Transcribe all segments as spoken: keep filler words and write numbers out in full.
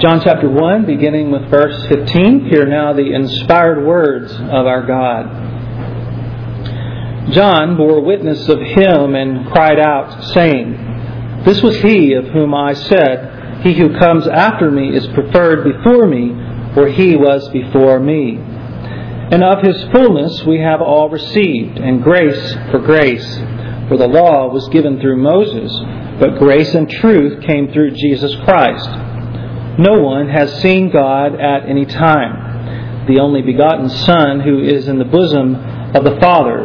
John chapter one, beginning with verse fifteen. Hear now the inspired words of our God. John bore witness of him and cried out, saying, This was he of whom I said, He who comes after me is preferred before me, for he was before me. And of his fullness we have all received, and grace for grace. For the law was given through Moses, but grace and truth came through Jesus Christ. No one has seen God at any time. The only begotten Son who is in the bosom of the Father,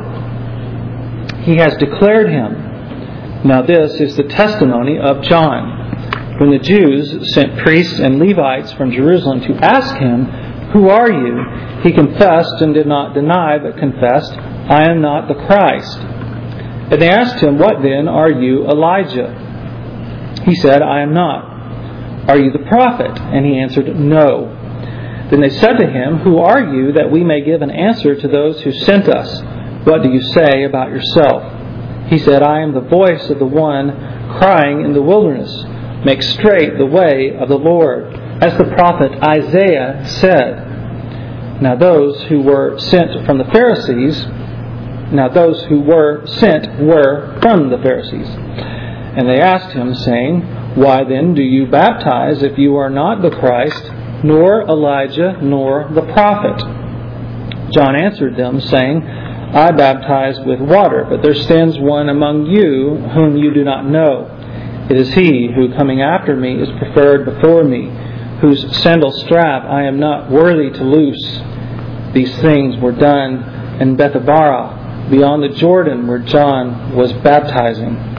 He has declared Him. Now this is the testimony of John. When the Jews sent priests and Levites from Jerusalem to ask him, Who are you? He confessed and did not deny, but confessed, I am not the Christ. And they asked him, What then? Are you Elijah? He said, I am not. Are you the prophet? And he answered, No. Then they said to him, Who are you, that we may give an answer to those who sent us? What do you say about yourself? He said, I am the voice of the one crying in the wilderness, Make straight the way of the Lord, as the prophet Isaiah said. Now those who were sent from the Pharisees, now those who were sent were from the Pharisees. And they asked him, saying, Why then do you baptize if you are not the Christ, nor Elijah, nor the prophet? John answered them, saying, I baptize with water, but there stands one among you whom you do not know. It is he who, coming after me, is preferred before me, whose sandal strap I am not worthy to loose. These things were done in Bethabara, beyond the Jordan, where John was baptizing.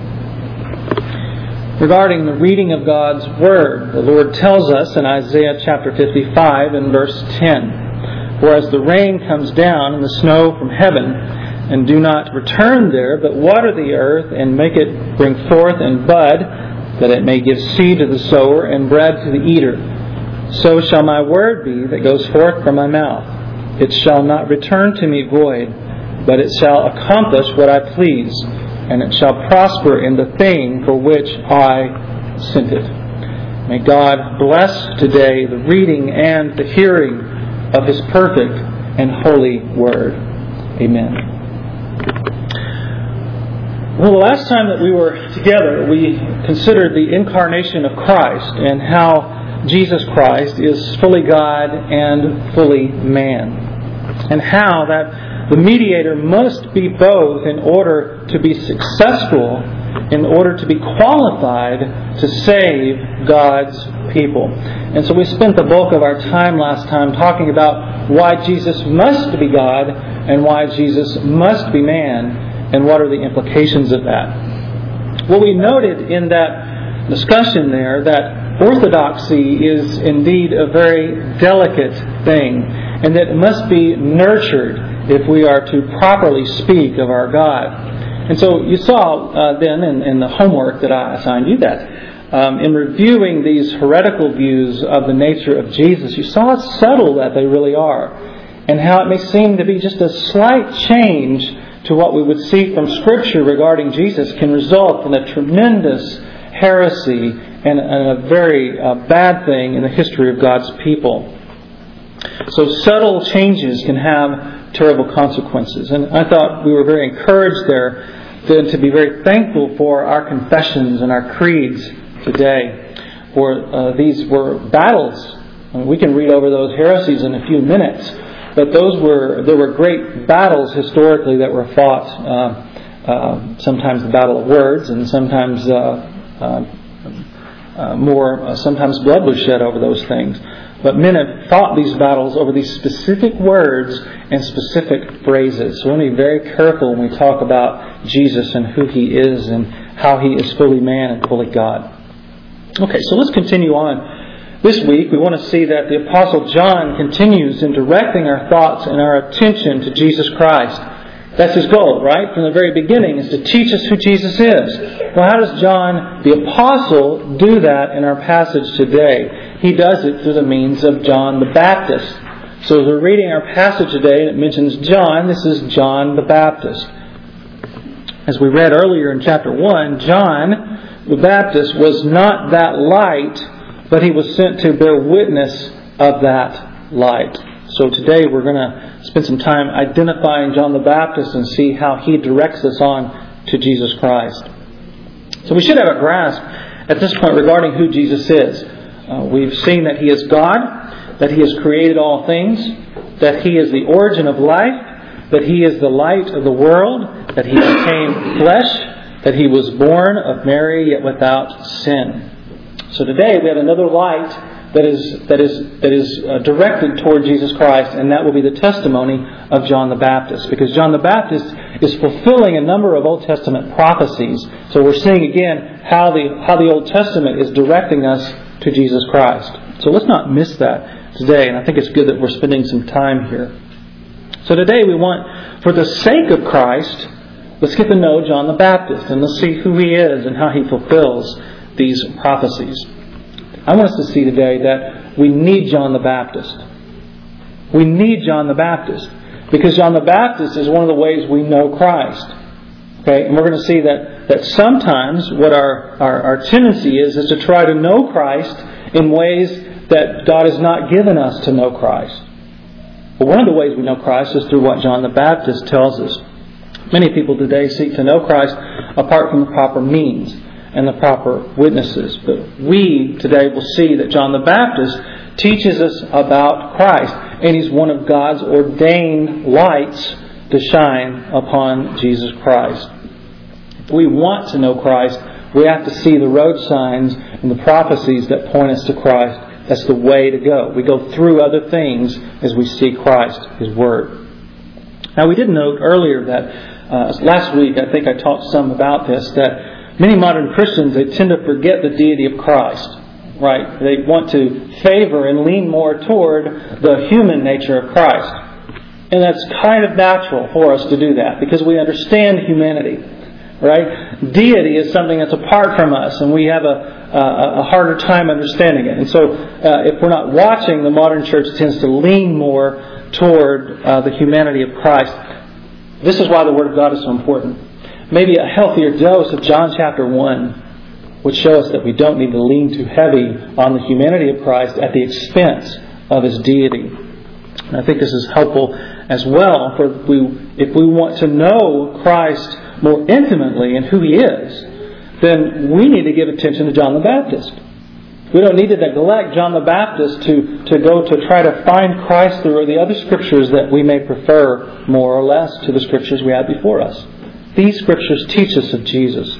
Regarding the reading of God's Word, the Lord tells us in Isaiah chapter fifty-five and verse ten, For as the rain comes down and the snow from heaven, and do not return there, but water the earth and make it bring forth and bud, that it may give seed to the sower and bread to the eater, so shall my word be that goes forth from my mouth. It shall not return to me void, but it shall accomplish what I please, and it shall prosper in the thing for which I sent it. May God bless today the reading and the hearing of His perfect and holy Word. Amen. Well, the last time that we were together, we considered the incarnation of Christ and how Jesus Christ is fully God and fully man, and how that the mediator must be both in order to be successful, in order to be qualified to save God's people. And so we spent the bulk of our time last time talking about why Jesus must be God and why Jesus must be man, and what are the implications of that. Well, we noted in that discussion there that orthodoxy is indeed a very delicate thing, and that it must be nurtured if we are to properly speak of our God. And so you saw uh, then in, in the homework that I assigned you that um, in reviewing these heretical views of the nature of Jesus, you saw how subtle that they really are, and how it may seem to be just a slight change to what we would see from Scripture regarding Jesus can result in a tremendous heresy and, and a very uh, bad thing in the history of God's people. So subtle changes can have terrible consequences. And I thought we were very encouraged there to, to be very thankful for our confessions and our creeds today. For uh, these were battles. I mean, we can read over those heresies in a few minutes, but those were there were great battles historically that were fought. Uh, uh, sometimes the battle of words, and sometimes uh, uh, uh, more. Uh, sometimes blood was shed over those things. But men have fought these battles over these specific words and specific phrases. So we want to be very careful when we talk about Jesus and who He is and how He is fully man and fully God. Okay, so let's continue on. This week we want to see that the Apostle John continues in directing our thoughts and our attention to Jesus Christ. That's his goal, right? From the very beginning is to teach us who Jesus is. Well, how does John the Apostle do that in our passage today? He does it through the means of John the Baptist. So as we're reading our passage today and it mentions John, this is John the Baptist. As we read earlier in chapter one, John the Baptist was not that light but He was sent to bear witness of that light. So today we're going to spend some time identifying John the Baptist and see how he directs us on to Jesus Christ. So we should have a grasp at this point regarding who Jesus is. Uh, we've seen that He is God, that He has created all things, that He is the origin of life, that He is the light of the world, that He became flesh, that He was born of Mary yet without sin. So today we have another light that is that is that is uh, directed toward Jesus Christ, and that will be the testimony of John the Baptist, because John the Baptist is fulfilling a number of Old Testament prophecies. So we're seeing again how the how the Old Testament is directing us to Jesus Christ. So let's not miss that today, and I think it's good that we're spending some time here. So today we want, for the sake of Christ, let's get to know John the Baptist, and let's see who he is and how he fulfills these prophecies. I want us to see today that we need John the Baptist. We need John the Baptist because John the Baptist is one of the ways we know Christ. Okay, and we're going to see that, that sometimes what our, our, our tendency is is to try to know Christ in ways that God has not given us to know Christ. But one of the ways we know Christ is through what John the Baptist tells us. Many people today seek to know Christ apart from the proper means and the proper witnesses. But we today will see that John the Baptist teaches us about Christ, and he's one of God's ordained lights to shine upon Jesus Christ. If we want to know Christ, we have to see the road signs and the prophecies that point us to Christ. That's the way to go. We go through other things as we see Christ, His Word. Now, we did note earlier that uh, last week, I think I talked some about this, that many modern Christians, they tend to forget the deity of Christ, right? They want to favor and lean more toward the human nature of Christ. And that's kind of natural for us to do that because we understand humanity, right? Deity is something that's apart from us, and we have a, a, a harder time understanding it. And so uh, if we're not watching, the modern church tends to lean more toward uh, the humanity of Christ. This is why the Word of God is so important. Maybe a healthier dose of John chapter one would show us that we don't need to lean too heavy on the humanity of Christ at the expense of His deity. And I think this is helpful as well for if we, if we want to know Christ more intimately and who He is, then we need to give attention to John the Baptist. We don't need to neglect John the Baptist to, to go to try to find Christ through the other Scriptures that we may prefer more or less to the Scriptures we have before us. These Scriptures teach us of Jesus.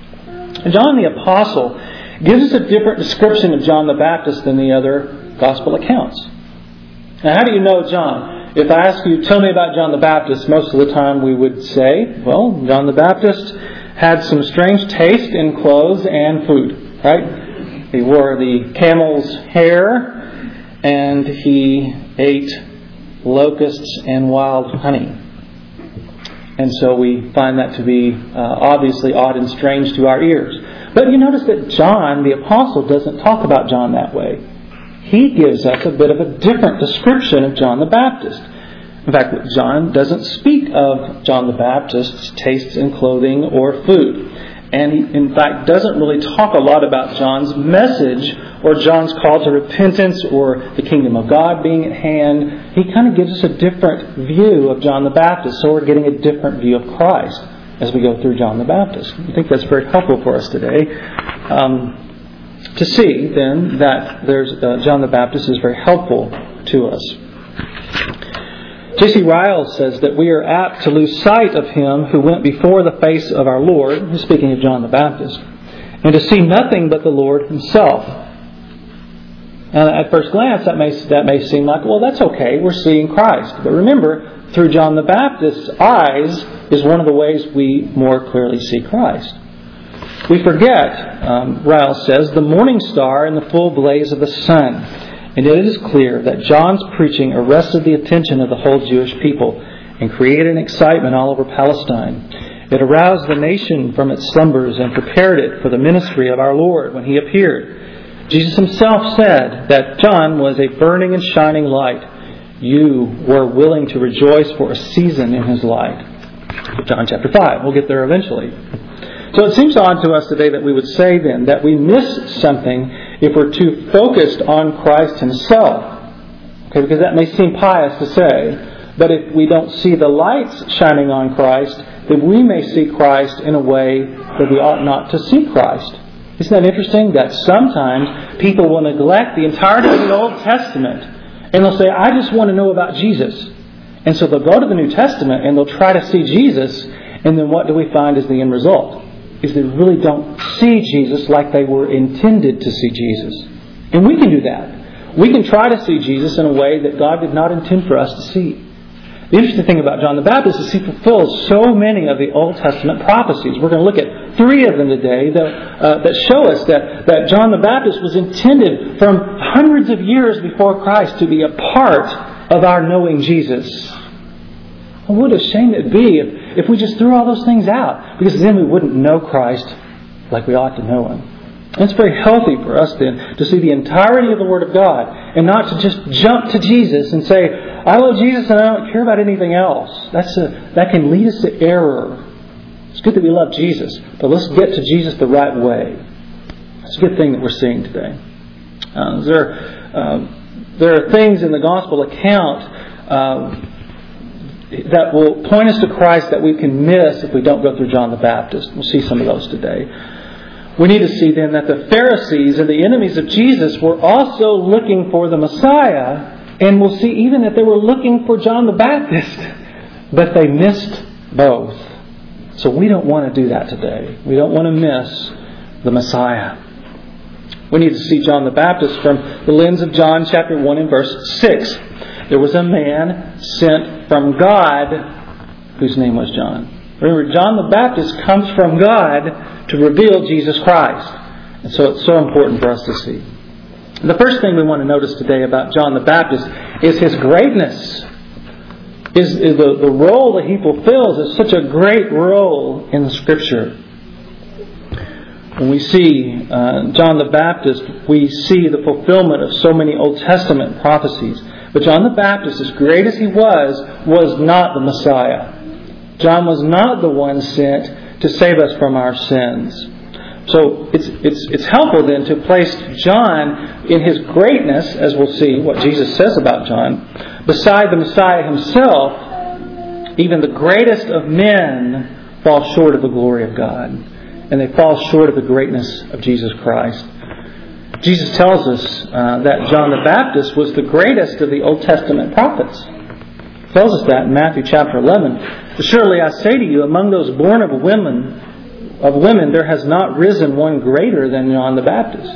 And John the Apostle gives us a different description of John the Baptist than the other Gospel accounts. Now, how do you know John? If I ask you, tell me about John the Baptist, most of the time we would say, well, John the Baptist had some strange taste in clothes and food, right? He wore the camel's hair and he ate locusts and wild honey. And so we find that to be uh, obviously odd and strange to our ears. But you notice that John, the Apostle, doesn't talk about John that way. He gives us a bit of a different description of John the Baptist. In fact, John doesn't speak of John the Baptist's tastes in clothing or food. And he, in fact, doesn't really talk a lot about John's message or John's call to repentance or the kingdom of God being at hand. He kind of gives us a different view of John the Baptist. So we're getting a different view of Christ as we go through John the Baptist. I think that's very helpful for us today. Um, to see, then, that there's uh, John the Baptist is very helpful to us. J C Ryle says that we are apt to lose sight of Him who went before the face of our Lord, he's speaking of John the Baptist, and to see nothing but the Lord Himself. And at first glance, that may that may seem like, well, that's okay, we're seeing Christ. But remember, through John the Baptist's eyes is one of the ways we more clearly see Christ. We forget, um, Ryle says, the morning star in the full blaze of the sun. And it is clear that John's preaching arrested the attention of the whole Jewish people and created an excitement all over Palestine. It aroused the nation from its slumbers and prepared it for the ministry of our Lord when He appeared. Jesus Himself said that John was a burning and shining light. You were willing to rejoice for a season in His light. John chapter five. We'll get there eventually. So it seems odd to us today that we would say then that we miss something if we're too focused on Christ Himself. Okay, because that may seem pious to say, but if we don't see the lights shining on Christ, then we may see Christ in a way that we ought not to see Christ. Isn't that interesting? That sometimes people will neglect the entirety of the Old Testament and they'll say, I just want to know about Jesus. And so they'll go to the New Testament and they'll try to see Jesus, and then what do we find is the end result? Is they really don't see Jesus like they were intended to see Jesus. And we can do that. We can try to see Jesus in a way that God did not intend for us to see. The interesting thing about John the Baptist is he fulfills so many of the Old Testament prophecies. We're going to look at three of them today that, uh, that show us that, that John the Baptist was intended from hundreds of years before Christ to be a part of our knowing Jesus. Well, what a shame it would be if, if we just threw all those things out, because then we wouldn't know Christ like we ought to know Him. And it's very healthy for us then to see the entirety of the Word of God and not to just jump to Jesus and say, I love Jesus and I don't care about anything else. That's a, that can lead us to error. It's good that we love Jesus, but let's get to Jesus the right way. It's a good thing that we're seeing today. Uh, there, uh, there are things in the Gospel account uh, that will point us to Christ that we can miss if we don't go through John the Baptist. We'll see some of those today. We need to see then that the Pharisees and the enemies of Jesus were also looking for the Messiah. And we'll see even that they were looking for John the Baptist. But they missed both. So we don't want to do that today. We don't want to miss the Messiah. We need to see John the Baptist from the lens of John chapter one and verse six. There was a man sent from God whose name was John. Remember, John the Baptist comes from God to reveal Jesus Christ. And so it's so important for us to see. The first thing we want to notice today about John the Baptist is his greatness. Is, is the, the role that he fulfills is such a great role in the Scripture. When we see uh, John the Baptist, we see the fulfillment of so many Old Testament prophecies. But John the Baptist, as great as he was, was not the Messiah. John was not the one sent to save us from our sins. So it's it's it's helpful then to place John in his greatness, as we'll see what Jesus says about John, beside the Messiah himself. Even the greatest of men fall short of the glory of God, and they fall short of the greatness of Jesus Christ. Jesus tells us uh, that John the Baptist was the greatest of the Old Testament prophets. He tells us that in Matthew chapter eleven. Surely I say to you, among those born of women, of women, there has not risen one greater than John the Baptist.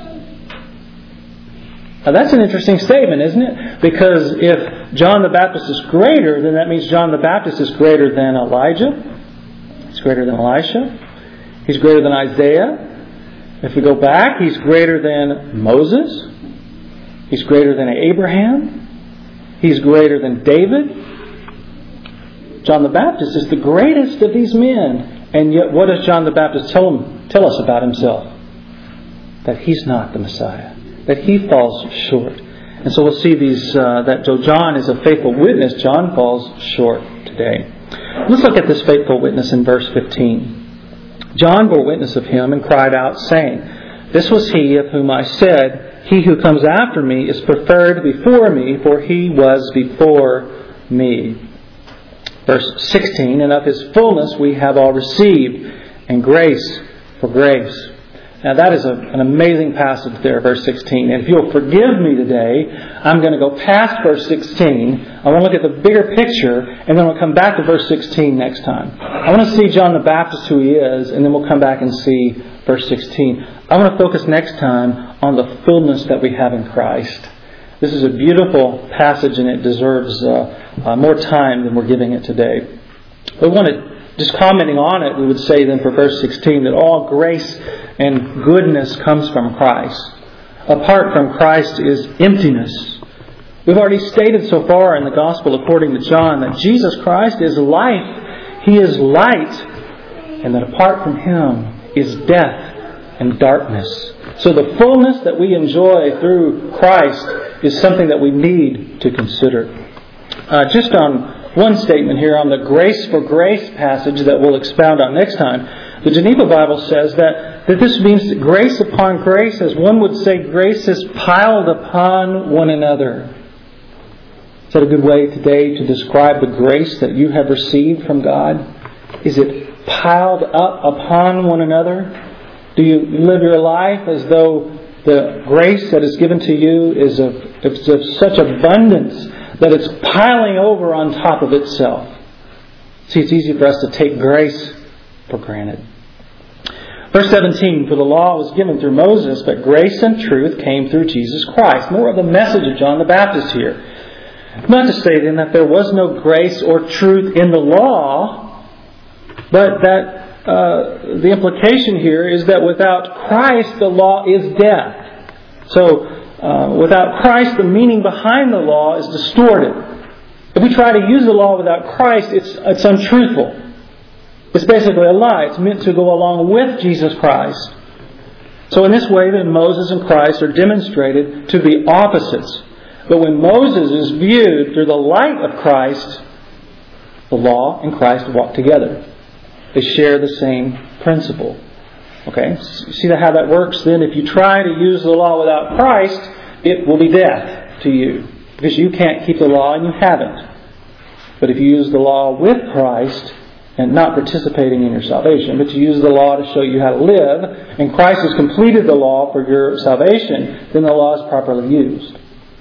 Now that's an interesting statement, isn't it? Because if John the Baptist is greater, then that means John the Baptist is greater than Elijah. He's greater than Elisha. He's greater than Isaiah. If we go back, he's greater than Moses. He's greater than Abraham. He's greater than David. John the Baptist is the greatest of these men. And yet what does John the Baptist tell him, tell us about himself? That he's not the Messiah. That he falls short. And so we'll see these uh, that though John is a faithful witness, John falls short today. Let's look at this faithful witness in verse fifteen. John bore witness of him and cried out, saying, This was he of whom I said, He who comes after me is preferred before me, for he was before me. Verse sixteen, And of his fullness we have all received, and grace for grace. Now that is a, an amazing passage there, verse sixteen. And if you'll forgive me today, I'm going to go past verse sixteen. I want to look at the bigger picture, and then we'll come back to verse sixteen next time. I want to see John the Baptist who he is, and then we'll come back and see verse sixteen. I want to focus next time on the fullness that we have in Christ. This is a beautiful passage, and it deserves uh, uh, more time than we're giving it today. We want to Just commenting on it, we would say then for verse sixteen that all grace and goodness comes from Christ. Apart from Christ is emptiness. We've already stated so far in the Gospel according to John that Jesus Christ is life. He is light. And that apart from Him is death and darkness. So the fullness that we enjoy through Christ is something that we need to consider. Uh, just on one statement here on the grace for grace passage that we'll expound on next time. The Geneva Bible says that that, that this means that grace upon grace, as one would say, grace is piled upon one another. Is that a good way today to describe the grace that you have received from God? Is it piled up upon one another? Do you live your life as though the grace that is given to you is of, is of such abundance that it's piling over on top of itself? See, it's easy for us to take grace for granted. Verse seventeen, for the law was given through Moses, but grace and truth came through Jesus Christ. More of the message of John the Baptist here. Not to say then that there was no grace or truth in the law, but that uh, the implication here is that without Christ the law is death. So uh, without Christ the meaning behind the law is distorted. If we try to use the law without Christ, it's, it's untruthful. It's basically a lie. It's meant to go along with Jesus Christ. So in this way, then Moses and Christ are demonstrated to be opposites. But when Moses is viewed through the light of Christ, the law and Christ walk together. They share the same principle. Okay? See how that works then? If you try to use the law without Christ, it will be death to you. Because you can't keep the law and you haven't. But if you use the law with Christ, and not participating in your salvation, but you use the law to show you how to live, and Christ has completed the law for your salvation, then the law is properly used.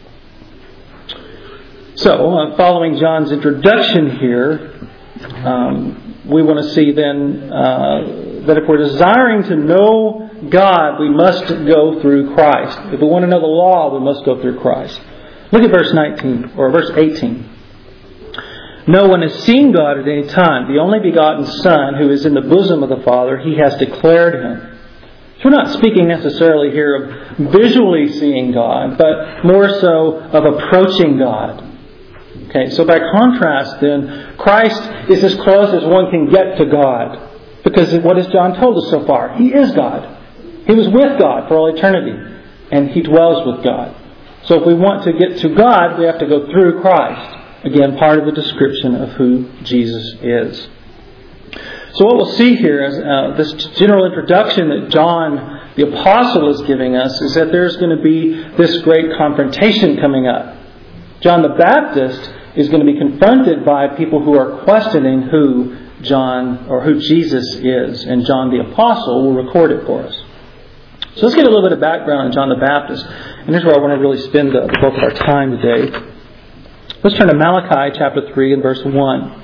So, uh, following John's introduction here, um, we want to see then uh, that if we're desiring to know God, we must go through Christ. If we want to know the law, we must go through Christ. Look at verse nineteen, or verse eighteen. No one has seen God at any time. The only begotten Son, who is in the bosom of the Father, He has declared Him. So we're not speaking necessarily here of visually seeing God, but more so of approaching God. Okay, so by contrast then, Christ is as close as one can get to God. Because what has John told us so far? He is God. He was with God for all eternity. And He dwells with God. So if we want to get to God, we have to go through Christ. Again, part of the description of who Jesus is. So what we'll see here is uh, this general introduction that John the Apostle is giving us is that there's going to be this great confrontation coming up. John the Baptist is going to be confronted by people who are questioning who John or who Jesus is. And John the Apostle will record it for us. So let's get a little bit of background on John the Baptist. And here's where I want to really spend the, the bulk of our time today. Let's turn to Malachi chapter three and verse one.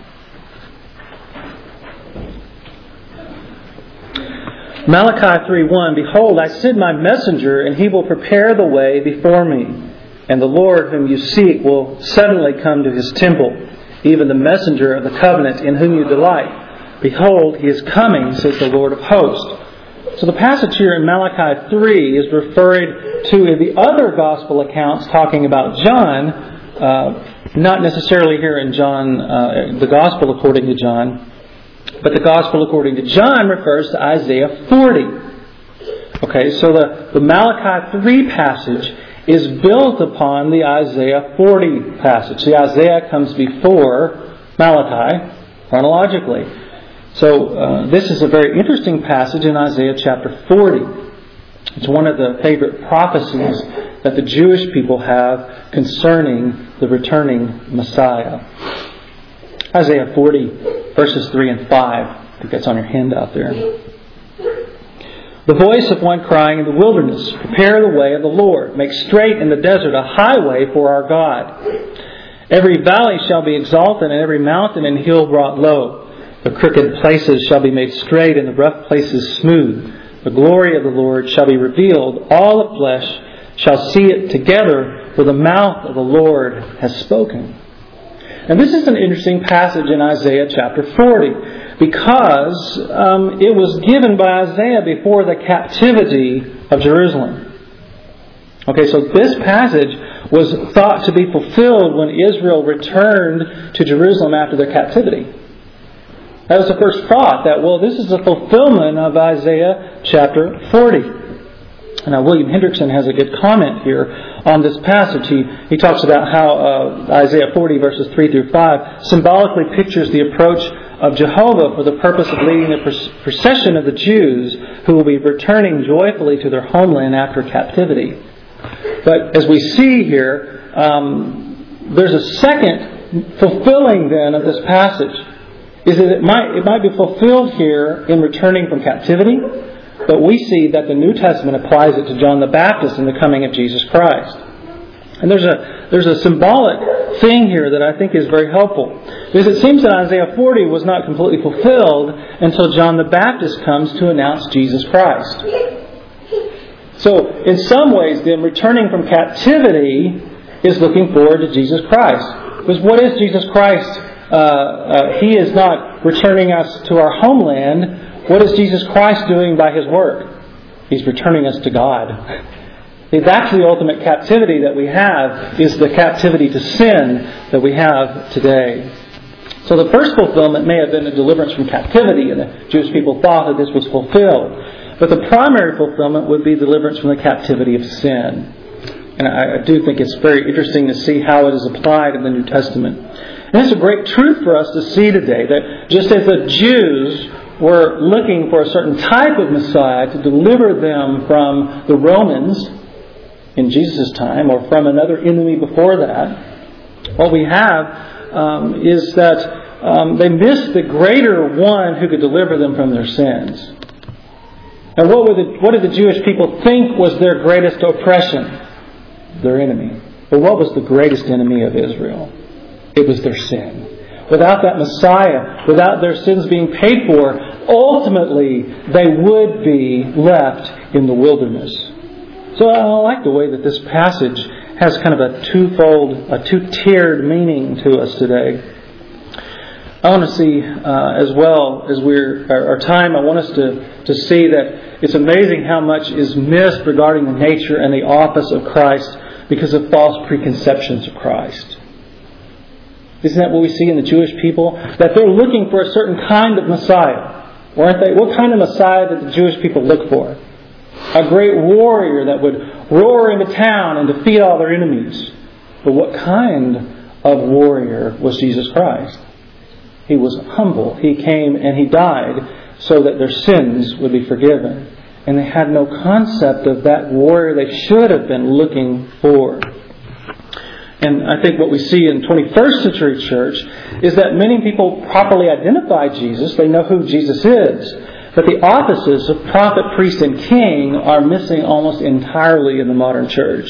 Malachi three one, Behold, I send my messenger, and he will prepare the way before me. And the Lord whom you seek will suddenly come to His temple, even the messenger of the covenant in whom you delight. Behold, He is coming, says the Lord of hosts. So the passage here in Malachi three is referring to the other gospel accounts talking about John, uh, not necessarily here in John, uh, the Gospel according to John, but the Gospel according to John refers to Isaiah forty. Okay, so the, the Malachi three passage is built upon the Isaiah forty passage. The Isaiah comes before Malachi chronologically. So uh, this is a very interesting passage in Isaiah chapter forty. It's one of the favorite prophecies that the Jewish people have concerning the returning Messiah. Isaiah forty, verses three and five. I think that's on your handout there. The voice of one crying in the wilderness, Prepare the way of the Lord. Make straight in the desert a highway for our God. Every valley shall be exalted, and every mountain and hill brought low. The crooked places shall be made straight, and the rough places smooth. The glory of the Lord shall be revealed. All of flesh shall see it together, for the mouth of the Lord has spoken. And this is an interesting passage in Isaiah chapter forty, because um, it was given by Isaiah before the captivity of Jerusalem. Okay, so this passage was thought to be fulfilled when Israel returned to Jerusalem after their captivity. That was the first thought, that, well, this is a fulfillment of Isaiah chapter forty. Now, William Hendrickson has a good comment here on this passage. He, he talks about how uh, Isaiah forty, verses three through five, symbolically pictures the approach of Jehovah for the purpose of leading the procession of the Jews who will be returning joyfully to their homeland after captivity. But as we see here, um, there's a second fulfilling then of this passage. Is that it might it might be fulfilled here in returning from captivity, but we see that the New Testament applies it to John the Baptist in the coming of Jesus Christ. And there's a there's a symbolic thing here that I think is very helpful. Because it seems that Isaiah forty was not completely fulfilled until John the Baptist comes to announce Jesus Christ. So, in some ways, then, returning from captivity is looking forward to Jesus Christ. Because what is Jesus Christ? Uh, uh, he is not returning us to our homeland. What is Jesus Christ doing by His work? He's returning us to God. That's the ultimate captivity that we have, is the captivity to sin that we have today. So the first fulfillment may have been a deliverance from captivity, and the Jewish people thought that this was fulfilled. But the primary fulfillment would be deliverance from the captivity of sin. And I, I do think it's very interesting to see how it is applied in the New Testament. And it's a great truth for us to see today, that just as the Jews were looking for a certain type of Messiah to deliver them from the Romans in Jesus' time, or from another enemy before that, what we have um, is that um, they missed the greater one who could deliver them from their sins. And what, were the, what did the Jewish people think was their greatest oppression? Their enemy. But what was the greatest enemy of Israel? It was their sin. Without that Messiah, without their sins being paid for, ultimately they would be left in the wilderness. So I like the way that this passage has kind of a twofold, a two-tiered meaning to us today. I want to see, uh, as well as we're our, our time, I want us to, to see that it's amazing how much is missed regarding the nature and the office of Christ because of false preconceptions of Christ. Isn't that what we see in the Jewish people? That they're looking for a certain kind of Messiah. Weren't they? What kind of Messiah did the Jewish people look for? A great warrior that would roar into town and defeat all their enemies. But what kind of warrior was Jesus Christ? He was humble. He came and He died so that their sins would be forgiven. And they had no concept of that warrior they should have been looking for. And I think what we see in twenty-first century church is that many people properly identify Jesus. They know who Jesus is. But the offices of prophet, priest, and king are missing almost entirely in the modern church.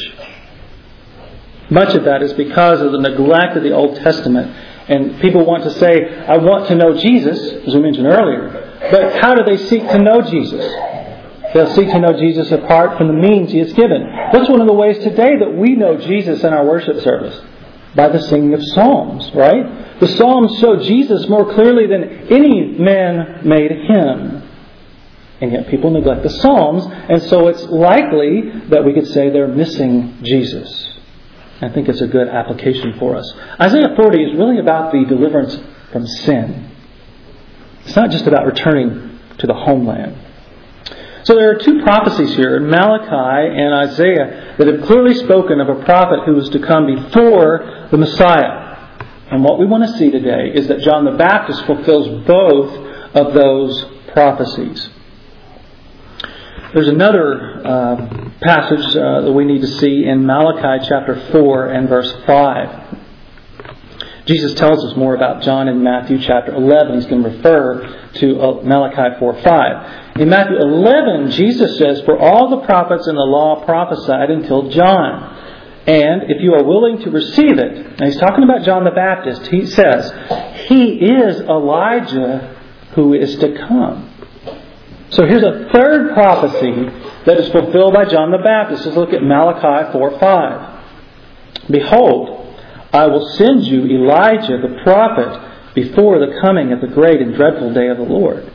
Much of that is because of the neglect of the Old Testament. And people want to say, I want to know Jesus, as we mentioned earlier. But how do they seek to know Jesus? They'll seek to know Jesus apart from the means He has given. That's one of the ways today that we know Jesus in our worship service. By the singing of psalms, right? The psalms show Jesus more clearly than any man made Him. And yet people neglect the psalms. And so it's likely that we could say they're missing Jesus. I think it's a good application for us. Isaiah forty is really about the deliverance from sin. It's not just about returning to the homeland. So there are two prophecies here, Malachi and Isaiah, that have clearly spoken of a prophet who was to come before the Messiah. And what we want to see today is that John the Baptist fulfills both of those prophecies. There's another uh, passage uh, that we need to see in Malachi chapter four and verse five. Jesus tells us more about John in Matthew chapter eleven. He's going to refer to Malachi four five. In Matthew eleven, Jesus says, "For all the prophets in the law prophesied until John. And if you are willing to receive it," and he's talking about John the Baptist, he says, "He is Elijah who is to come." So here's a third prophecy that is fulfilled by John the Baptist. Let's look at Malachi four five. "Behold, I will send you Elijah the prophet before the coming of the great and dreadful day of the Lord."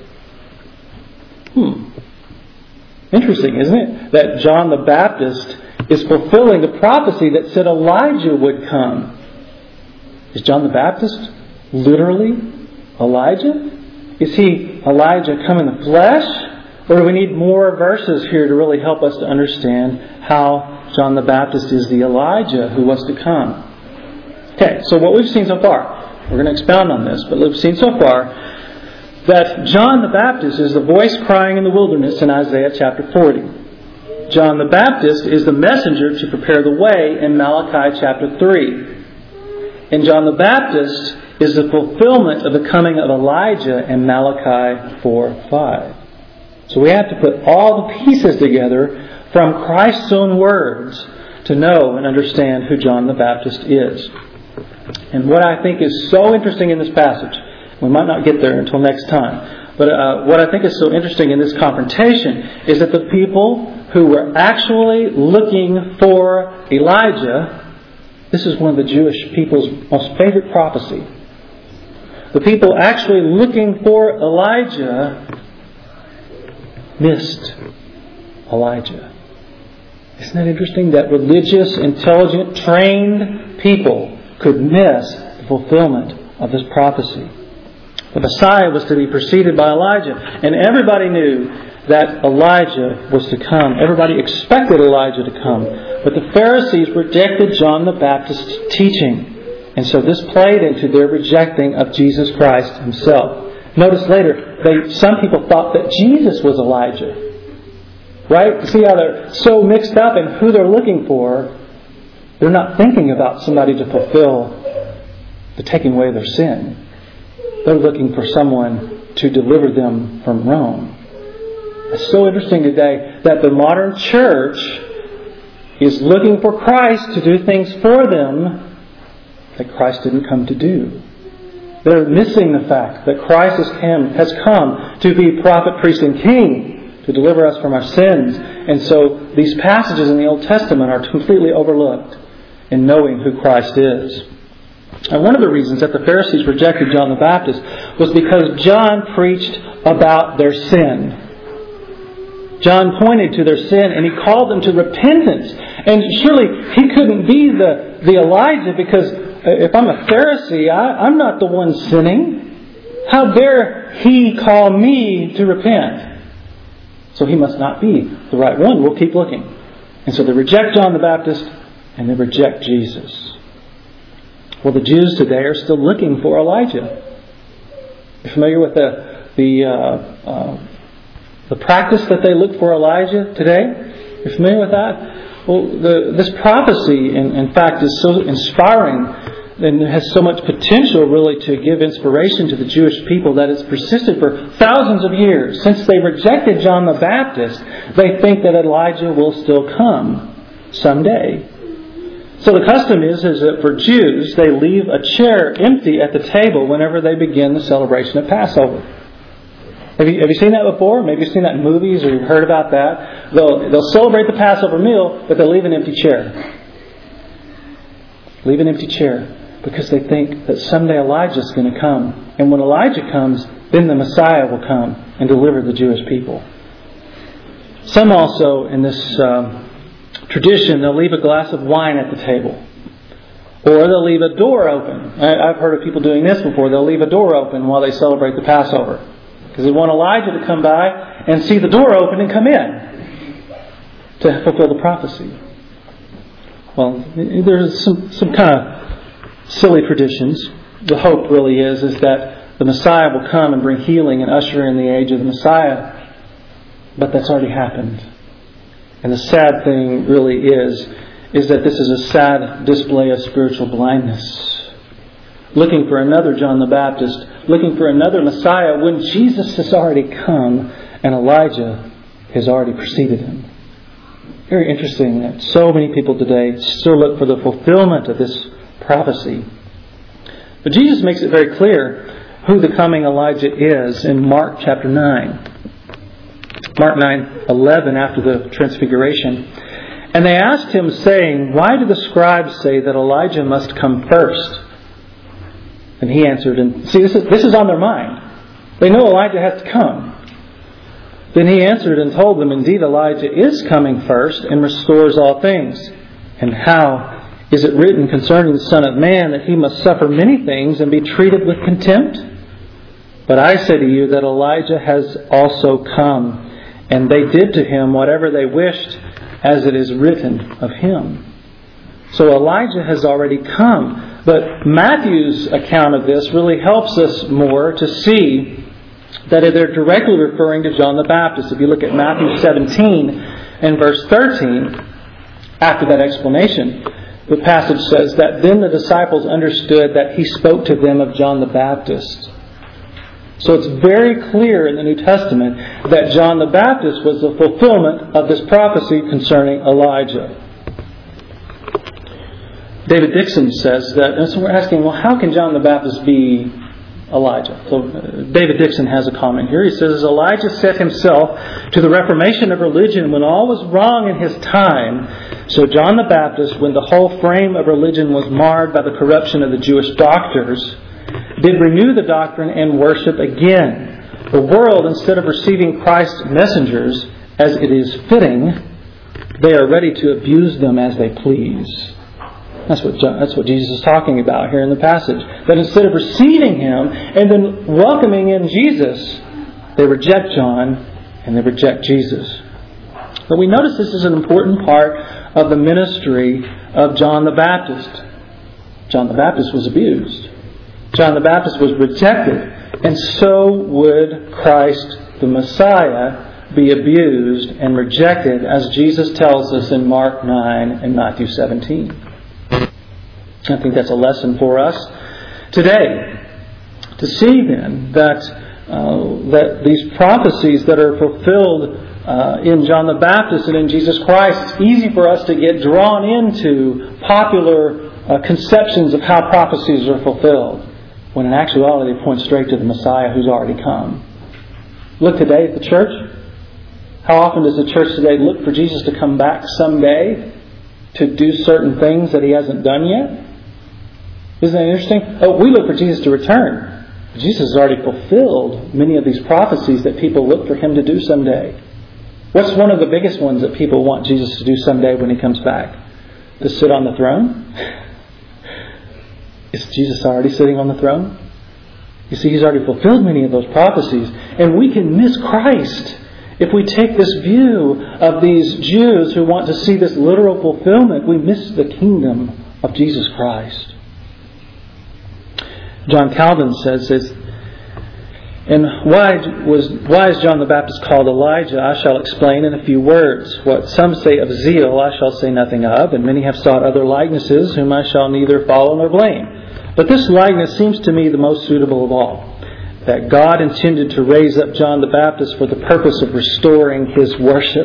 Hmm. Interesting, isn't it? That John the Baptist is fulfilling the prophecy that said Elijah would come. Is John the Baptist literally Elijah? Is he Elijah come in the flesh? Or do we need more verses here to really help us to understand how John the Baptist is the Elijah who was to come? Okay, so what we've seen so far, we're going to expound on this, but what we've seen so far that John the Baptist is the voice crying in the wilderness in Isaiah chapter forty. John the Baptist is the messenger to prepare the way in Malachi chapter three. And John the Baptist is the fulfillment of the coming of Elijah in Malachi four five. So we have to put all the pieces together from Christ's own words to know and understand who John the Baptist is. And what I think is so interesting in this passage, we might not get there until next time, but uh, what I think is so interesting in this confrontation is that the people who were actually looking for Elijah, this is one of the Jewish people's most favorite prophecy. The people actually looking for Elijah missed Elijah. Isn't that interesting that religious, intelligent, trained people could miss the fulfillment of this prophecy? The Messiah was to be preceded by Elijah, and everybody knew that Elijah was to come. Everybody expected Elijah to come. But the Pharisees rejected John the Baptist's teaching. And so this played into their rejecting of Jesus Christ Himself. Notice later, they, some people thought that Jesus was Elijah. Right? See how they're so mixed up in who they're looking for. They're not thinking about somebody to fulfill the taking away of their sin. They're looking for someone to deliver them from Rome. It's so interesting today that the modern church is looking for Christ to do things for them that Christ didn't come to do. They're missing the fact that Christ has come to be prophet, priest, and king to deliver us from our sins. And so these passages in the Old Testament are completely overlooked in knowing who Christ is. And one of the reasons that the Pharisees rejected John the Baptist was because John preached about their sin. John pointed to their sin and he called them to repentance. And surely he couldn't be the, the Elijah, because if I'm a Pharisee, I, I'm not the one sinning. How dare he call me to repent? So he must not be the right one. We'll keep looking. And so they reject John the Baptist and they reject Jesus. Well, the Jews today are still looking for Elijah. You familiar with the the uh, uh, the practice that they look for Elijah today? You familiar with that? Well, the, this prophecy, in, in fact, is so inspiring and has so much potential, really, to give inspiration to the Jewish people that it's persisted for thousands of years. Since they rejected John the Baptist, they think that Elijah will still come someday. So the custom is, is that for Jews, they leave a chair empty at the table whenever they begin the celebration of Passover. Have you, have you seen that before? Maybe you've seen that in movies or you've heard about that. They'll, they'll celebrate the Passover meal, but they'll leave an empty chair. Leave an empty chair. Because they think that someday Elijah's going to come. And when Elijah comes, then the Messiah will come and deliver the Jewish people. Some also, in this um, tradition, they'll leave a glass of wine at the table. Or they'll leave a door open. I, I've heard of people doing this before. They'll leave a door open while they celebrate the Passover. Because they want Elijah to come by and see the door open and come in to fulfill the prophecy. Well, there's some, some kind of silly traditions. The hope really is, is that the Messiah will come and bring healing and usher in the age of the Messiah. But that's already happened. And the sad thing really is, is that this is a sad display of spiritual blindness. Looking for another John the Baptist, looking for another Messiah when Jesus has already come and Elijah has already preceded him. Very interesting that so many people today still look for the fulfillment of this prophecy. But Jesus makes it very clear who the coming Elijah is in Mark chapter nine. Mark nine eleven, after the transfiguration. And they asked him, saying, "Why do the scribes say that Elijah must come first?" And he answered, and see, this is, this is on their mind. They know Elijah has to come. Then he answered and told them, "Indeed, Elijah is coming first and restores all things. And how is it written concerning the Son of Man that he must suffer many things and be treated with contempt? But I say to you that Elijah has also come, and they did to him whatever they wished, as it is written of him." So Elijah has already come. But Matthew's account of this really helps us more to see that they're directly referring to John the Baptist. If you look at Matthew seventeen and verse thirteen, after that explanation, the passage says that then the disciples understood that he spoke to them of John the Baptist. So it's very clear in the New Testament that John the Baptist was the fulfillment of this prophecy concerning Elijah. David Dixon says that, and so we're asking, well, how can John the Baptist be Elijah? So uh, David Dixon has a comment here. He says, Elijah set himself to the reformation of religion when all was wrong in his time. So John the Baptist, when the whole frame of religion was marred by the corruption of the Jewish doctors, did renew the doctrine and worship again. The world, instead of receiving Christ's messengers as it is fitting, they are ready to abuse them as they please. That's what John, that's what Jesus is talking about here in the passage. That instead of receiving Him and then welcoming in Jesus, they reject John and they reject Jesus. But we notice this is an important part of the ministry of John the Baptist. John the Baptist was abused. John the Baptist was rejected. And so would Christ the Messiah be abused and rejected, as Jesus tells us in Mark nine and Matthew seventeen. I think that's a lesson for us today. To see then that uh, that these prophecies that are fulfilled uh, in John the Baptist and in Jesus Christ, it's easy for us to get drawn into popular uh, conceptions of how prophecies are fulfilled, when in actuality they point straight to the Messiah who's already come. Look today at the church. How often does the church today look for Jesus to come back someday to do certain things that He hasn't done yet? Isn't that interesting? Oh, we look for Jesus to return. Jesus has already fulfilled many of these prophecies that people look for Him to do someday. What's one of the biggest ones that people want Jesus to do someday when He comes back? To sit on the throne? Is Jesus already sitting on the throne? You see, He's already fulfilled many of those prophecies. And we can miss Christ if we take this view of these Jews who want to see this literal fulfillment. We miss the kingdom of Jesus Christ. John Calvin says, says and why was why is John the Baptist called Elijah? I shall explain in a few words. What some say of zeal, I shall say nothing of, and many have sought other likenesses, whom I shall neither follow nor blame. But this likeness seems to me the most suitable of all, that God intended to raise up John the Baptist for the purpose of restoring His worship.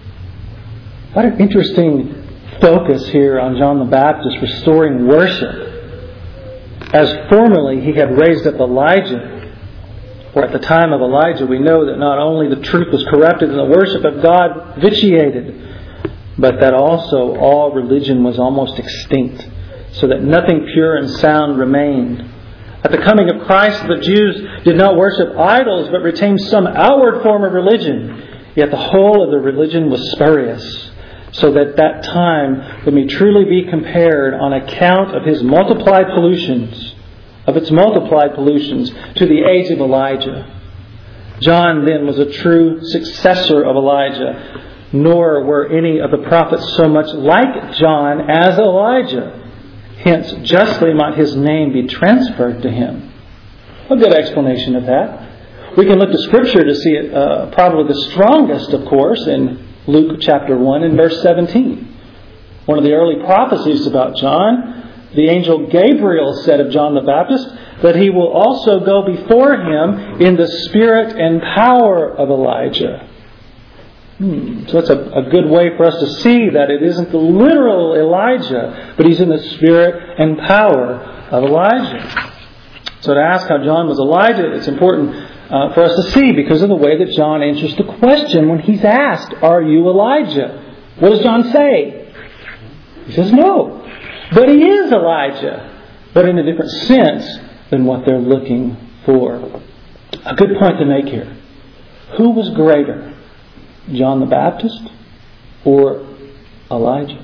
What an interesting focus here on John the Baptist, restoring worship. As formerly He had raised up Elijah, or at the time of Elijah, we know that not only the truth was corrupted and the worship of God vitiated, but that also all religion was almost extinct, so that nothing pure and sound remained. At the coming of Christ, the Jews did not worship idols, but retained some outward form of religion. Yet the whole of the religion was spurious, so that that time would may truly be compared on account of His multiplied pollutions, of its multiplied pollutions, to the age of Elijah. John then was a true successor of Elijah, nor were any of the prophets so much like John as Elijah. Hence, justly might his name be transferred to him. A good explanation of that. We can look to Scripture to see it, uh, probably the strongest, of course, in Luke chapter one and verse seventeen. One of the early prophecies about John, the angel Gabriel said of John the Baptist that he will also go before him in the spirit and power of Elijah. Hmm. So that's a, a good way for us to see that it isn't the literal Elijah, but he's in the spirit and power of Elijah. So to ask how John was Elijah, it's important uh, for us to see because of the way that John answers the question when he's asked, "Are you Elijah?" What does John say? He says, "No." But he is Elijah, but in a different sense than what they're looking for. A good point to make here. Who was greater? John the Baptist or Elijah?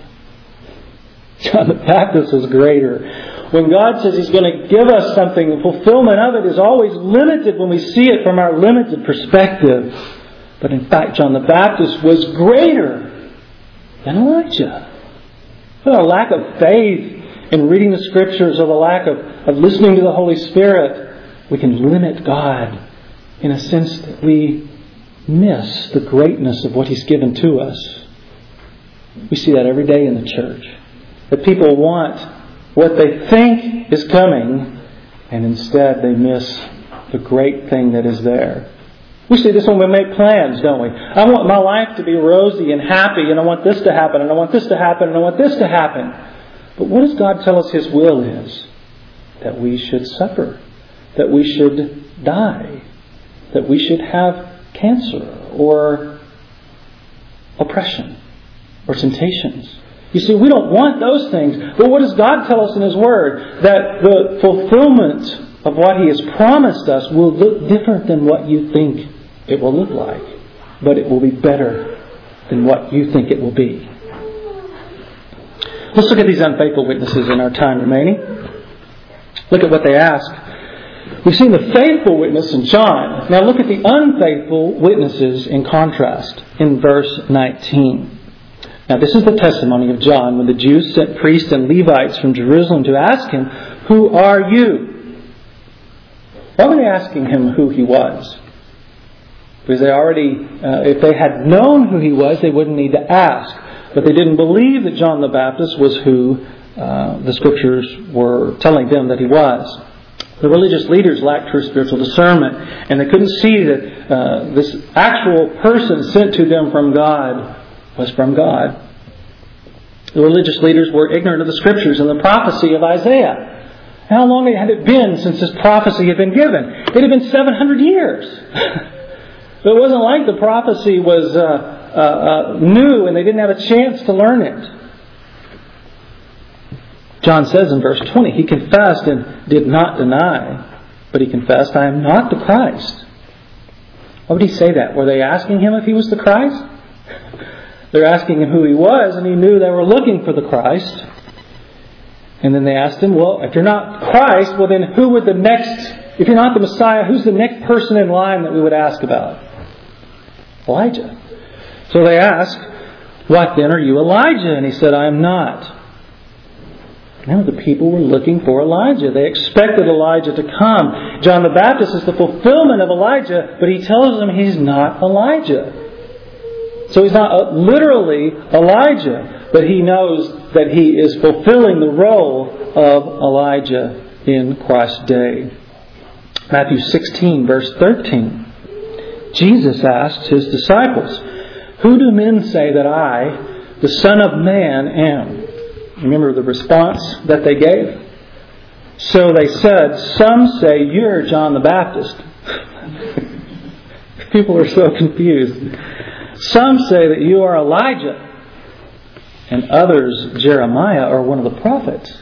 John the Baptist is greater. When God says He's going to give us something, the fulfillment of it is always limited when we see it from our limited perspective. But in fact, John the Baptist was greater than Elijah. With a lack of faith in reading the Scriptures or the lack of, of listening to the Holy Spirit, we can limit God in a sense that we miss the greatness of what He's given to us. We see that every day in the church. That people want what they think is coming, and instead they miss the great thing that is there. We see this when we make plans, don't we? I want my life to be rosy and happy, and I want this to happen, and I want this to happen, and I want this to happen. But what does God tell us His will is? That we should suffer. That we should die. That we should have cancer or oppression or temptations. You see, we don't want those things. But what does God tell us in His Word? That the fulfillment of what He has promised us will look different than what you think it will look like. But it will be better than what you think it will be. Let's look at these unfaithful witnesses in our time remaining. Look at what they ask. We've seen the faithful witness in John. Now look at the unfaithful witnesses in contrast in verse nineteen. Now this is the testimony of John when the Jews sent priests and Levites from Jerusalem to ask him, "Who are you?" Why were they asking him who he was? Because they already, uh, if they had known who he was, they wouldn't need to ask. But they didn't believe that John the Baptist was who uh, the Scriptures were telling them that he was. The religious leaders lacked true spiritual discernment, and they couldn't see that uh, this actual person sent to them from God was from God. The religious leaders were ignorant of the Scriptures and the prophecy of Isaiah. How long had it been since this prophecy had been given? It had been seven hundred years. But it wasn't like the prophecy was uh, uh, uh, new and they didn't have a chance to learn it. John says in verse twenty, he confessed and did not deny, but he confessed, "I am not the Christ." Why would he say that? Were they asking him if he was the Christ? They're asking him who he was, and he knew they were looking for the Christ. And then they asked him, well, if you're not Christ, well then who would the next, if you're not the Messiah, who's the next person in line that we would ask about? Elijah. So they asked, "What then, are you Elijah?" And he said, "I am not." Now the people were looking for Elijah. They expected Elijah to come. John the Baptist is the fulfillment of Elijah, but he tells them he's not Elijah. So he's not literally Elijah, but he knows that he is fulfilling the role of Elijah in Christ's day. Matthew sixteen, verse thirteen. Jesus asked his disciples, "Who do men say that I, the Son of Man, am?" Remember the response that they gave? So they said, "Some say you're John the Baptist." People are so confused. "Some say that you are Elijah, and others Jeremiah or one of the prophets."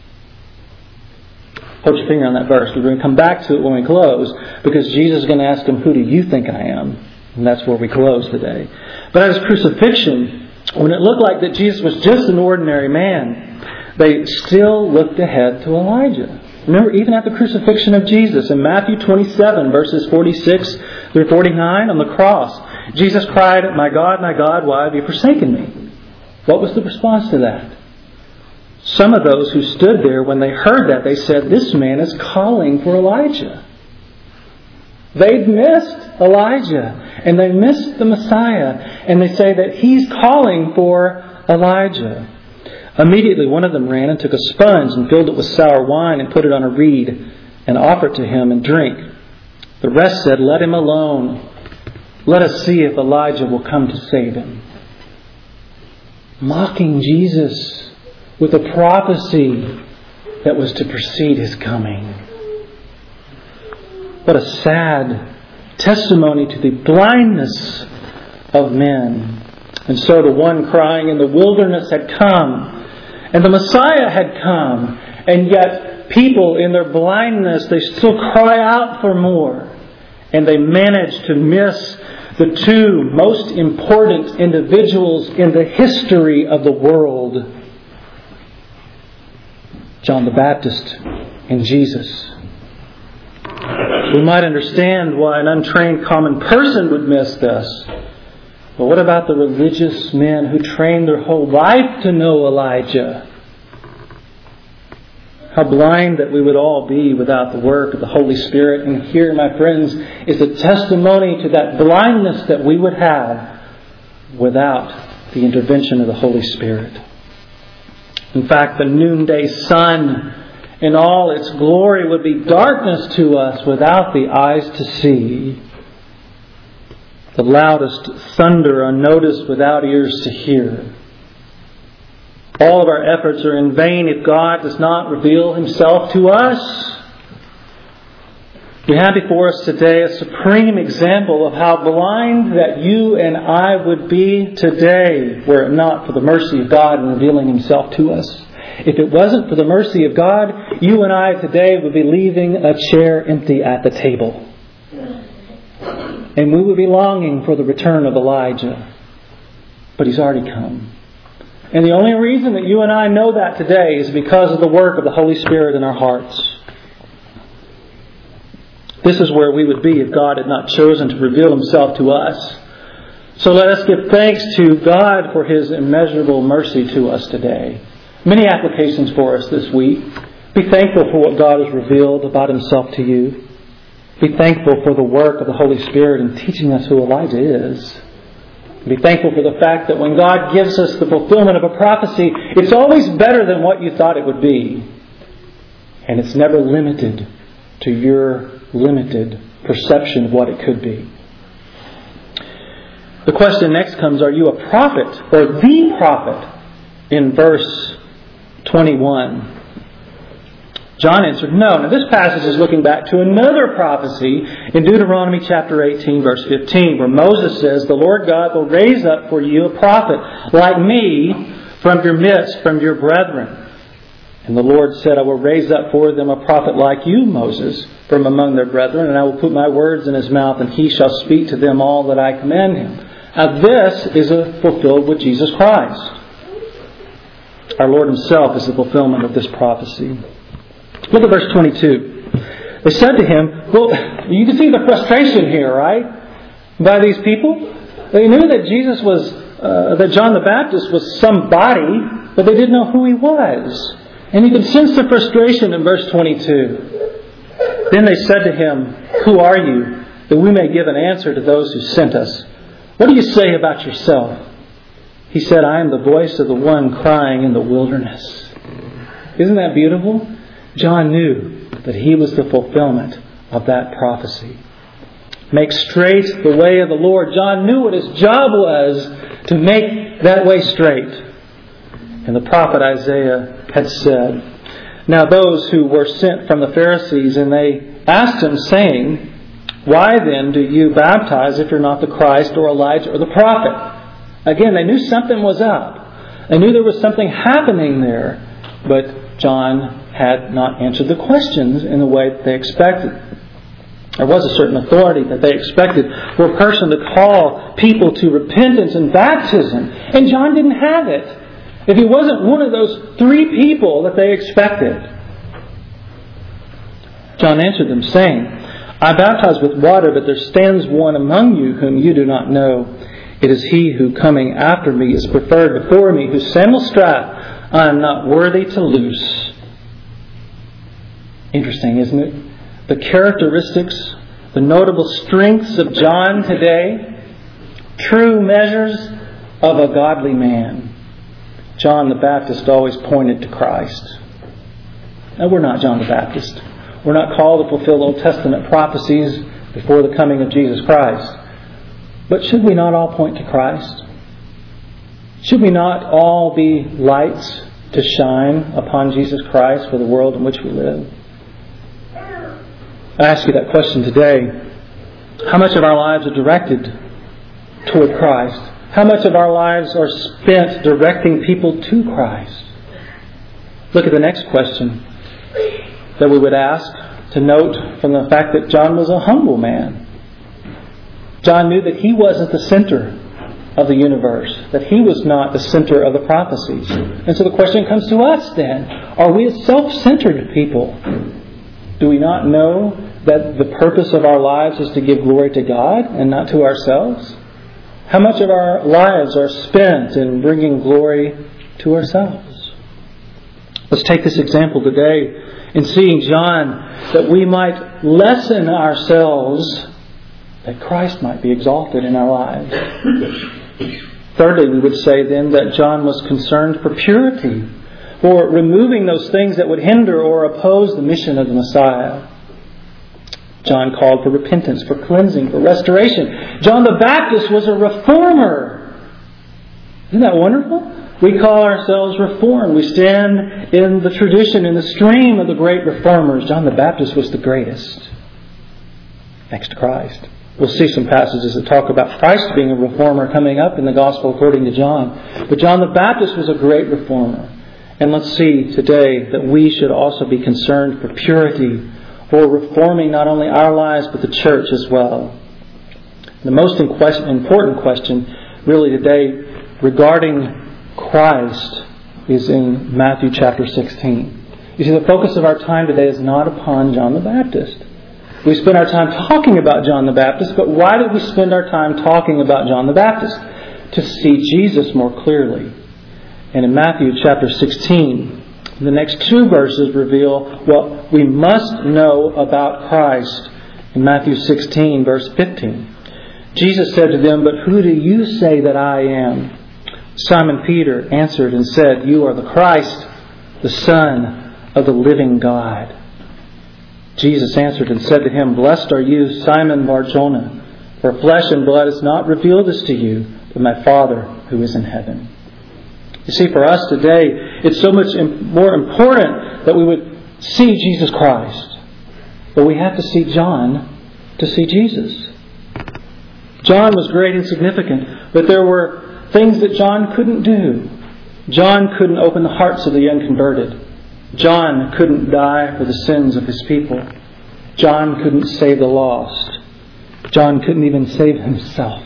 Hold your finger on that verse. We're going to come back to it when we close, because Jesus is going to ask them, "Who do you think I am?" And that's where we close today. But at his crucifixion, when it looked like that Jesus was just an ordinary man, they still looked ahead to Elijah. Remember, even at the crucifixion of Jesus, in Matthew twenty-seven, verses forty-six through forty-nine, on the cross, Jesus cried, "My God, my God, why have you forsaken me?" What was the response to that? Some of those who stood there, when they heard that, they said, "This man is calling for Elijah." They'd missed Elijah, and they missed the Messiah, and they say that he's calling for Elijah. Immediately one of them ran and took a sponge and filled it with sour wine and put it on a reed and offered to him and drink. The rest said, "Let him alone. Let us see if Elijah will come to save him." Mocking Jesus with a prophecy that was to precede his coming. What a sad testimony to the blindness of men. And so the one crying in the wilderness had come, and the Messiah had come, and yet people in their blindness, they still cry out for more. And they manage to miss the two most important individuals in the history of the world. John the Baptist and Jesus. We might understand why an untrained common person would miss this. But what about the religious men who trained their whole life to know Elijah? How blind that we would all be without the work of the Holy Spirit. And here, my friends, is a testimony to that blindness that we would have without the intervention of the Holy Spirit. In fact, the noonday sun in all its glory would be darkness to us without the eyes to see. The loudest thunder unnoticed without ears to hear. All of our efforts are in vain if God does not reveal Himself to us. We have before us today a supreme example of how blind that you and I would be today were it not for the mercy of God in revealing Himself to us. If it wasn't for the mercy of God, you and I today would be leaving a chair empty at the table. And we would be longing for the return of Elijah. But He's already come. And the only reason that you and I know that today is because of the work of the Holy Spirit in our hearts. This is where we would be if God had not chosen to reveal Himself to us. So let us give thanks to God for His immeasurable mercy to us today. Many applications for us this week. Be thankful for what God has revealed about Himself to you. Be thankful for the work of the Holy Spirit in teaching us who Elijah is. Be thankful for the fact that when God gives us the fulfillment of a prophecy, it's always better than what you thought it would be. And it's never limited to your limited perception of what it could be. The question next comes, are you a prophet or the prophet? In verse twenty-one. John answered, no. Now this passage is looking back to another prophecy in Deuteronomy chapter eighteen, verse fifteen, where Moses says, the Lord God will raise up for you a prophet like me from your midst, from your brethren. And the Lord said, I will raise up for them a prophet like you, Moses, from among their brethren, and I will put my words in his mouth, and he shall speak to them all that I command him. Now this is a fulfilled with Jesus Christ. Our Lord Himself is the fulfillment of this prophecy. Look at verse twenty-two. They said to him, well, you can see the frustration here, right? By these people. They knew that Jesus was, uh, that John the Baptist was somebody, but they didn't know who he was. And you can sense the frustration in verse twenty-two. Then they said to him, who are you, that we may give an answer to those who sent us? What do you say about yourself? He said, I am the voice of the one crying in the wilderness. Isn't that beautiful? John knew that he was the fulfillment of that prophecy. Make straight the way of the Lord. John knew what his job was to make that way straight. And the prophet Isaiah had said, now those who were sent from the Pharisees, and they asked him, saying, why then do you baptize if you're not the Christ or Elijah or the prophet? Again, they knew something was up. They knew there was something happening there. But John had not answered the questions in the way that they expected. There was a certain authority that they expected for a person to call people to repentance and baptism. And John didn't have it. If he wasn't one of those three people that they expected. John answered them, saying, I baptize with water, but there stands one among you whom you do not know. It is he who coming after me is preferred before me, whose sandal strap I am not worthy to loose. Interesting, isn't it? The characteristics, the notable strengths of John today, true measures of a godly man. John the Baptist always pointed to Christ. Now, we're not John the Baptist. We're not called to fulfill Old Testament prophecies before the coming of Jesus Christ. But should we not all point to Christ? Should we not all be lights to shine upon Jesus Christ for the world in which we live? I ask you that question today. How much of our lives are directed toward Christ? How much of our lives are spent directing people to Christ? Look at the next question that we would ask, to note from the fact that John was a humble man. John knew that he wasn't the center of the universe, that he was not the center of the prophecies. And so the question comes to us then, are we a self-centered people? Do we not know that the purpose of our lives is to give glory to God and not to ourselves? How much of our lives are spent in bringing glory to ourselves? Let's take this example today in seeing John, that we might lessen ourselves, that Christ might be exalted in our lives. Thirdly, we would say then that John was concerned for purity, for removing those things that would hinder or oppose the mission of the Messiah. John called for repentance, for cleansing, for restoration. John the Baptist was a reformer. Isn't that wonderful? We call ourselves Reformed. We stand in the tradition, in the stream of the great reformers. John the Baptist was the greatest, next to Christ. We'll see some passages that talk about Christ being a reformer coming up in the Gospel according to John. But John the Baptist was a great reformer. And let's see today that we should also be concerned for purity, for reforming not only our lives but the church as well. The most important question really today regarding Christ is in Matthew chapter sixteen. You see, the focus of our time today is not upon John the Baptist. We spend our time talking about John the Baptist, but why did we spend our time talking about John the Baptist? To see Jesus more clearly. And in Matthew chapter sixteen, the next two verses reveal what we must know about Christ. In Matthew sixteen, verse fifteen, Jesus said to them, "But who do you say that I am?" Simon Peter answered and said, "You are the Christ, the Son of the living God." Jesus answered and said to him, "Blessed are you, Simon Bar-Jonah, for flesh and blood has not revealed this to you, but my Father who is in heaven." You see, for us today, it's so much more important that we would see Jesus Christ. But we have to see John to see Jesus. John was great and significant, but there were things that John couldn't do. John couldn't open the hearts of the unconverted. John couldn't die for the sins of his people. John couldn't save the lost. John couldn't even save himself.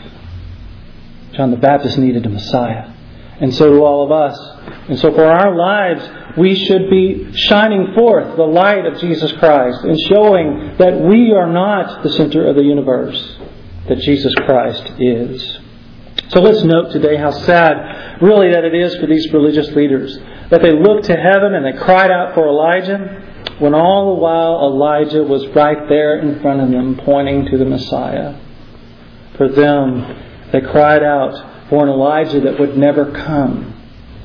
John the Baptist needed a Messiah. And so do all of us. And so for our lives, we should be shining forth the light of Jesus Christ and showing that we are not the center of the universe, that Jesus Christ is. So let's note today how sad really that it is for these religious leaders, that they looked to heaven and they cried out for Elijah, when all the while Elijah was right there in front of them pointing to the Messiah. For them, they cried out for an Elijah that would never come.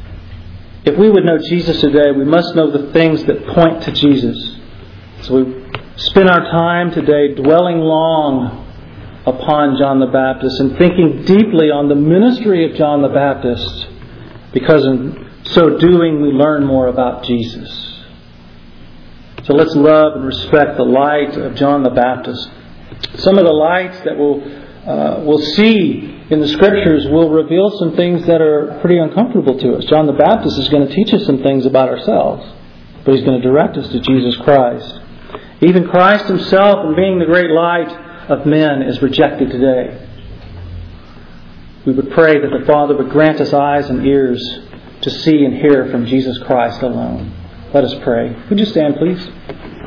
If we would know Jesus today, we must know the things that point to Jesus. So we spend our time today dwelling long upon John the Baptist and thinking deeply on the ministry of John the Baptist, because in so doing we learn more about Jesus. So let's love and respect the light of John the Baptist. Some of the lights that we'll, uh, we'll see in the Scriptures will reveal some things that are pretty uncomfortable to us. John the Baptist is going to teach us some things about ourselves, but he's going to direct us to Jesus Christ. Even Christ himself, in being the great light of men, is rejected today. We would pray that the Father would grant us eyes and ears to see and hear from Jesus Christ alone. Let us pray. Would you stand, please?